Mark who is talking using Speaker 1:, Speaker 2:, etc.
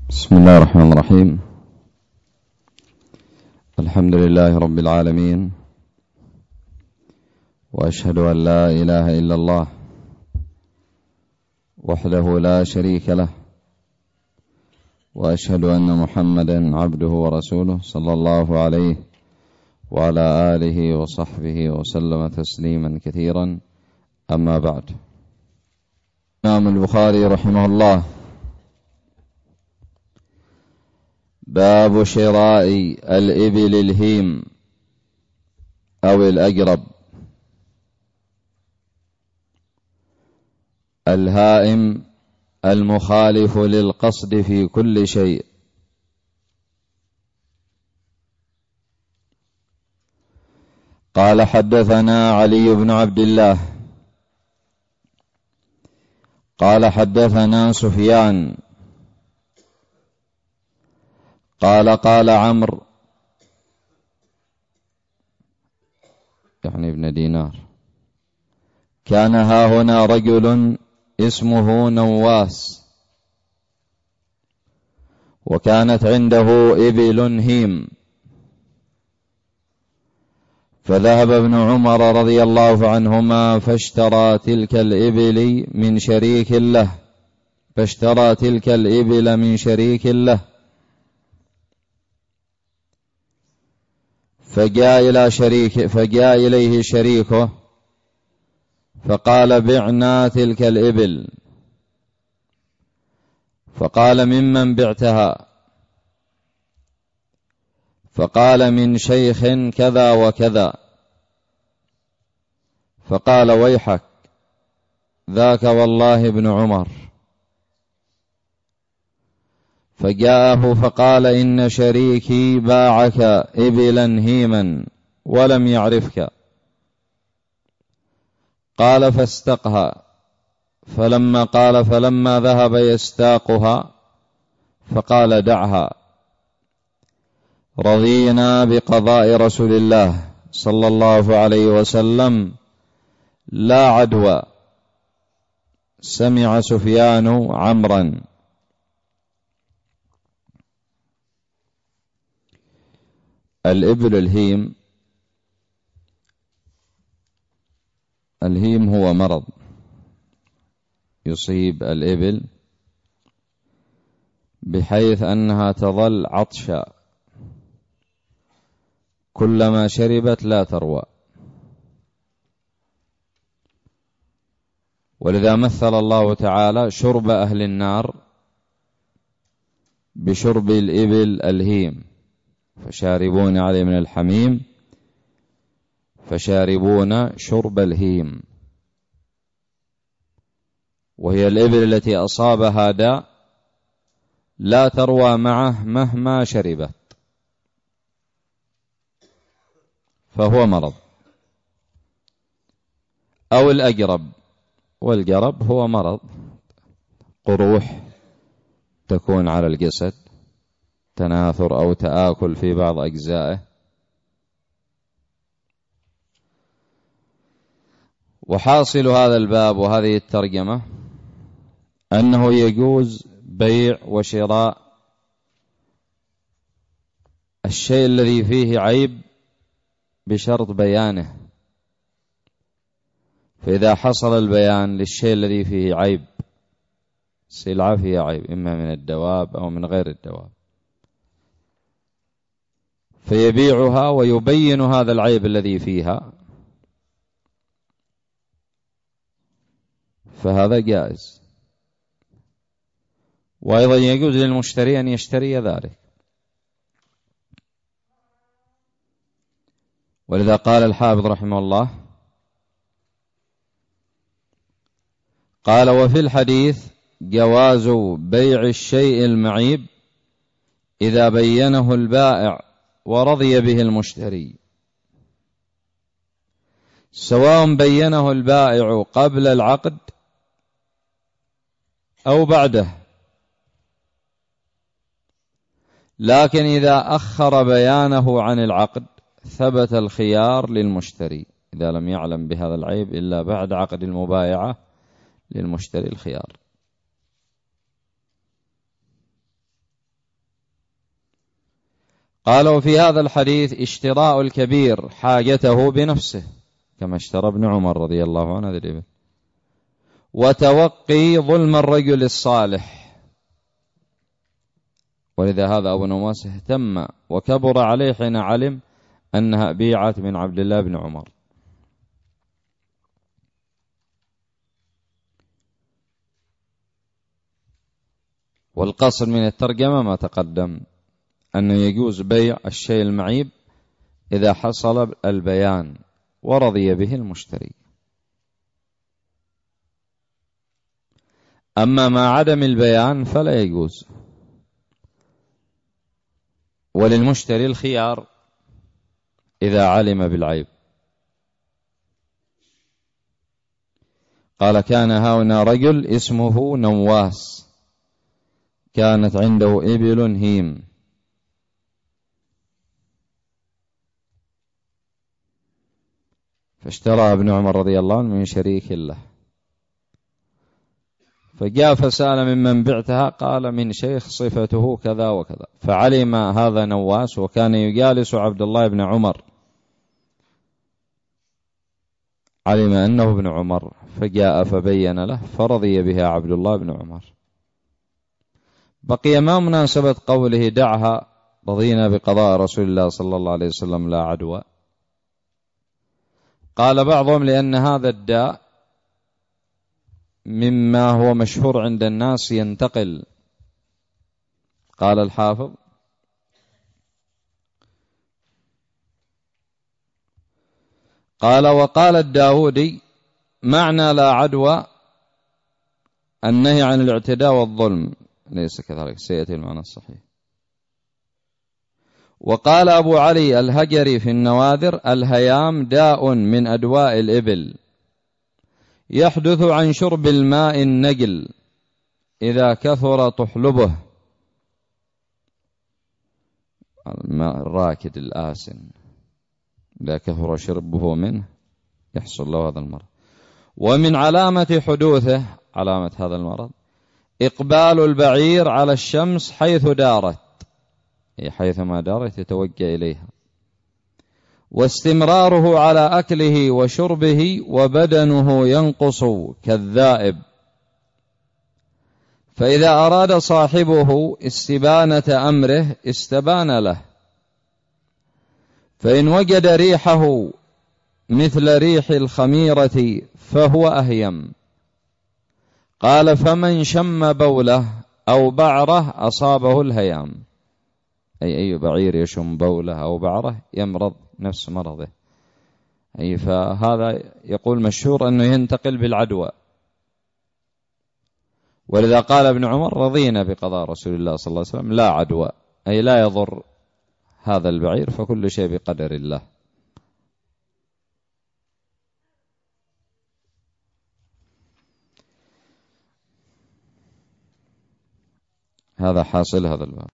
Speaker 1: بسم الله الرحمن الرحيم. الحمد لله رب العالمين، وأشهد أن لا إله إلا الله وحده لا شريك له، وأشهد أن محمدا عبده ورسوله صلى الله عليه وعلى آله وصحبه وسلم تسليما كثيرا. أما بعد، الإمام البخاري رحمه الله: باب شراء الإبل الهيم أو الأجرب. الهائم المخالف للقصد في كل شيء. قال: حدثنا علي بن عبد الله قال: حدثنا سفيان قال عمرو يعني ابن دينار: كان هاهنا رجل اسمه نواس، وكانت عنده إبل هيم، فذهب ابن عمر رضي الله عنهما فاشترى تلك الإبل من شريك له، فجاء إليه شريكه فقال: بعنا تلك الإبل. فقال: ممن بعتها؟ فقال: من شيخ كذا وكذا. فقال: ويحك، ذاك والله ابن عمر. فجاءه فقال: إن شريكي باعك إبلا هيما ولم يعرفك. قال: فاستقها. فلما ذهب يستاقها فقال: دعها، رضينا بقضاء رسول الله صلى الله عليه وسلم لا عدوى. سمع سفيان عمرا. الإبل الهيم هو مرض يصيب الإبل بحيث أنها تظل عطشا، كلما شربت لا تروى. ولذا مثل الله تعالى شرب أهل النار بشرب الإبل الهيم، فشاربون عليه من الحميم فشاربون شرب الهيم، وهي الإبل التي أصابها داء لا تروى معه مهما شربت، فهو مرض. أو الأجرب، والجرب هو مرض، قروح تكون على الجسد، تناثر أو تآكل في بعض أجزائه. وحاصل هذا الباب وهذه الترجمة أنه يجوز بيع وشراء الشيء الذي فيه عيب بشرط بيانه. فإذا حصل البيان للشيء الذي فيه عيب، سلعة فيها عيب إما من الدواب أو من غير الدواب، فيبيعها ويبين هذا العيب الذي فيها، فهذا جائز. وأيضا يجوز للمشتري أن يشتري ذلك. ولذا قال الحافظ رحمه الله: قال: وفي الحديث جواز بيع الشيء المعيب إذا بينه البائع ورضي به المشتري، سواء بينه البائع قبل العقد أو بعده. لكن إذا أخر بيانه عن العقد ثبت الخيار للمشتري، إذا لم يعلم بهذا العيب إلا بعد عقد المبايعة للمشتري الخيار. قالوا في هذا الحديث اشتراء الكبير حاجته بنفسه كما اشترى ابن عمر رضي الله عنه هذه الإبل، وتوقي ظلم الرجل الصالح. ولذا هذا أبو نواس اهتم وكبر عليه حين علم أنها بيعت من عبد الله بن عمر. والقصر من الترجمة ما تقدم أنه يجوز بيع الشيء المعيب إذا حصل البيان ورضي به المشتري. أما مع عدم البيان فلا يجوز، وللمشتري الخيار إذا علم بالعيب. قال كان هاهنا رجل اسمه نواس كانت عنده إبل هيم، فاشتراها ابن عمر رضي الله عنه من شريك له، فجاء فسأل ممن بعتها قال من شيخ صفته كذا وكذا، فعلم هذا نواس وكان يجالس عبد الله بن عمر، علم أنه ابن عمر فجاء فبين له فرضي بها عبد الله بن عمر. بقي ما مناسبة قوله دعها رضينا بقضاء رسول الله صلى الله عليه وسلم لا عدوى؟ قال بعضهم لأن هذا الداء مما هو مشهور عند الناس ينتقل. قال الحافظ قال وقال الداودي معنى لا عدوى النهي عن الاعتداء والظلم، ليس كذلك سيأتي المعنى الصحيح. وقال أبو علي الهجري في النوادر الهيام داء من أدواء الإبل يحدث عن شرب الماء النجل إذا كثر طحلبه، الماء الراكد الآسن إذا كثر شربه منه يحصل له هذا المرض. ومن علامة حدوثه علامة هذا المرض إقبال البعير على الشمس حيث دارت، حيثما دارت يتوجه إليها، واستمراره على أكله وشربه وبدنه ينقص كالذائب، فإذا أراد صاحبه استبانة أمره استبان له، فإن وجد ريحه مثل ريح الخميرة فهو أهيم. قال فمن شم بوله أو بعره أصابه الهيام، أي بعير يشم بوله أو بعره يمرض نفس مرضه، فهذا يقول مشهور أنه ينتقل بالعدوى. ولذا قال ابن عمر رضينا بقضاء رسول الله صلى الله عليه وسلم لا عدوى، أي لا يضر هذا البعير فكل شيء بقدر الله. هذا حاصل هذا الباب.